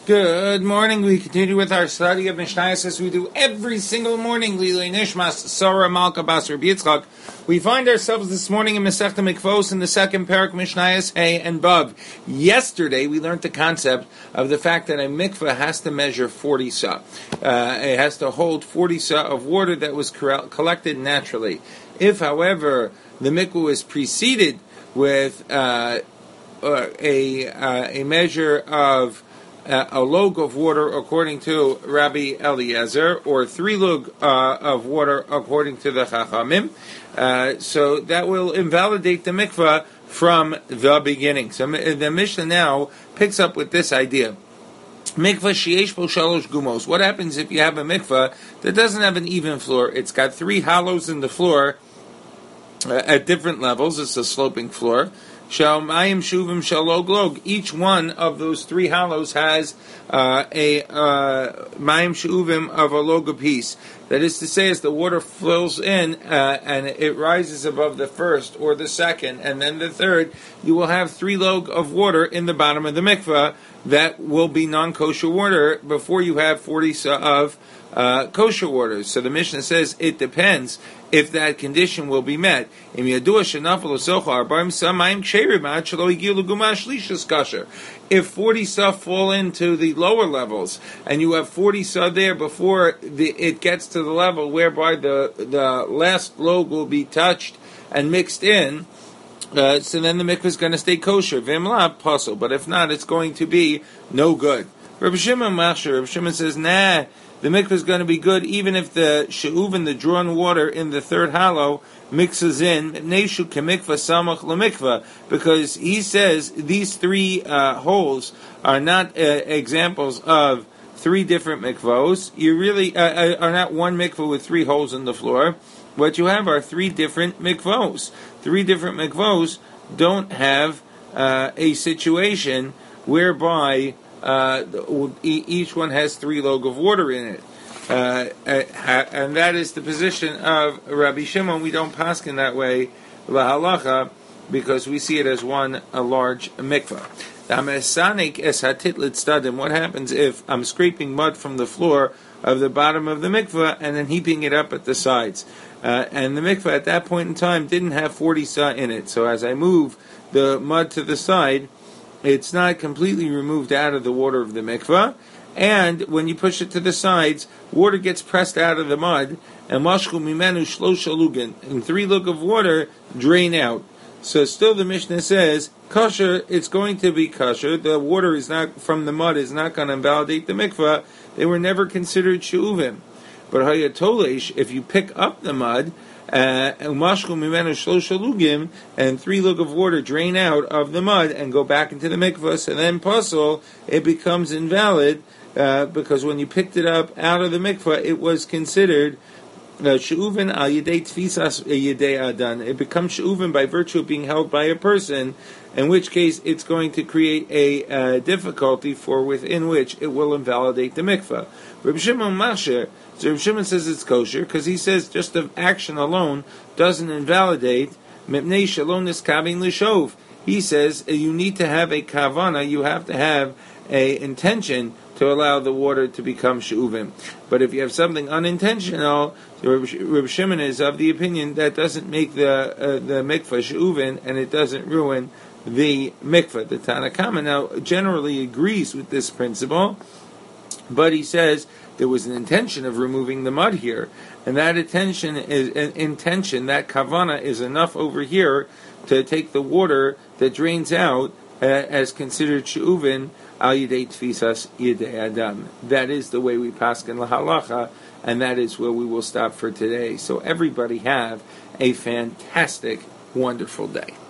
Good morning. We continue with our study of Mishnayos as we do every single morning. Lilei Nishmas Sarah Malka Bas Rabbi Yitzchak. We find ourselves this morning in Masechta Mikvos in the second parak Mishnayos Hey and Bav. Yesterday we learned the concept of the fact that a mikveh has to measure 40 sa. It has to hold 40 sa of water that was collected naturally. If, however, the mikveh is preceded with a measure of a log of water according to Rabbi Eliezer, or 3 log of water according to the Chachamim. So that will invalidate the mikvah from the beginning. So the Mishnah now picks up with this idea. Mikvah sheyesh bo shalosh gumos. What happens if you have a mikvah that doesn't have an even floor? It's got 3 hollows in the floor at different levels. It's a sloping floor. Mayim shuvim shalog log. Each one of those 3 hollows has a mayim shuvim of a log apiece. That is to say, as the water flows in and it rises above the first or the second and then the third, you will have 3 log of water in the bottom of the mikveh that will be non-kosher water before you have 40 sa of kosher water. So the Mishnah says it depends if that condition will be met. If 40 sa fall into the lower levels and you have 40 sa there before it gets to the level whereby the last log will be touched and mixed in, so then the mikveh is going to stay kosher. V'imla puzzle, but if not, it's going to be no good. Rabbi Shimon says, nah, the mikveh is going to be good even if the she'uvin, the drawn water in the third hollow, mixes in neishu kemikvah samach lemikvah, because he says these 3 holes are not examples of 3 different mikvahs. You really are not one mikvah with 3 holes in the floor. What you have are 3 different mikvahs. 3 different mikvahs don't have a situation whereby each one has 3 log of water in it. And that is the position of Rabbi Shimon. We don't paskin that way, lahalacha, because we see it as a large mikvah. What happens if I'm scraping mud from the floor of the bottom of the mikvah and then heaping it up at the sides? And the mikvah at that point in time didn't have 40 sa in it. So as I move the mud to the side, it's not completely removed out of the water of the mikvah. And when you push it to the sides, water gets pressed out of the mud, and mashku mimenu shlosha lugin, and 3 lug of water drain out. So still the Mishnah says, kosher, it's going to be kosher. The water is not from the mud is not going to invalidate the mikvah. They were never considered she'uvim. But hayatolesh, if you pick up the mud, and 3 lug of water drain out of the mud and go back into the mikvah, so then puzzle, it becomes invalid, because when you picked it up out of the mikvah, it was considered she'uvin al yedei tfisas yedei adan. It becomes she'uvin by virtue of being held by a person, in which case it's going to create a difficulty within which it will invalidate the mikvah. Rabbi Shimon Masher, so Rabbi Shimon says it's kosher because he says just the action alone doesn't invalidate. Mipnei shalonis kavin l'shov. He says you need to have a kavana, you have to have a intention to allow the water to become she'uvim. But if you have something unintentional, Rabbi Shimon is of the opinion that doesn't make the mikvah she'uvin, and it doesn't ruin the mikvah. The Tanna Kama now generally agrees with this principle, but he says there was an intention of removing the mud here, and that intention, that kavana, is enough over here to take the water that drains out as considered she'uvin al yedei tfisas yedei adam. That is the way we paskin lahalacha, and that is where we will stop for today. So everybody have a fantastic, wonderful day.